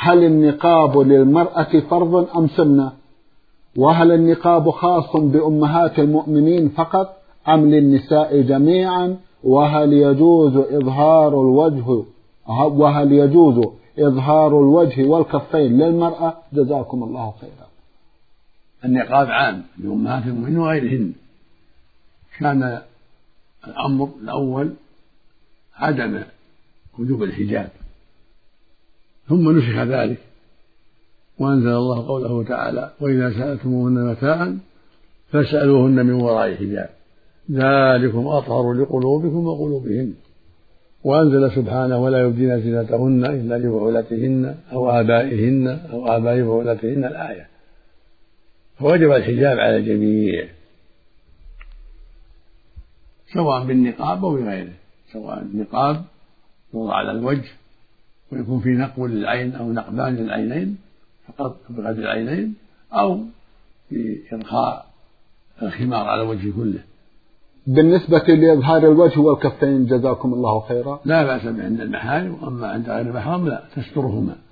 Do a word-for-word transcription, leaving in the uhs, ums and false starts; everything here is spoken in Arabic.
هل النقاب للمرأة فرض أم سنة؟ وهل النقاب خاص بأمهات المؤمنين فقط أم للنساء جميعا؟ وهل يجوز إظهار الوجه وهل يجوز إظهار الوجه والكفين للمرأة؟ جزاكم الله خيرا. النقاب عام لأمهات المؤمنين وغيرهن. كان الأمر الأول عدم وجوب الحجاب، ثم نسخ ذلك وأنزل الله قوله تعالى: وإذا سألتموهن متاعا فاسألوهن من وراء حجاب ذلكم أطهر لقلوبكم وقلوبهن. وأنزل سبحانه: ولا يبدين زينتهن إلا لبعولتهن أو آبائهن أو آباء بعولتهن الآية. فوجب الحجاب على الجميع سواء بالنقاب أو بغيره، سواء النقاب يوضع على الوجه ويكون في نقب للعين أو نقبان للعينين فقط بغير العينين، أو في إرخاء الخمار على الوجه كله. بالنسبة لإظهار الوجه والكفين جزاكم الله خيرا، لا بأس عند المحارم، وأما عند غير المحرم لا، تسترهما.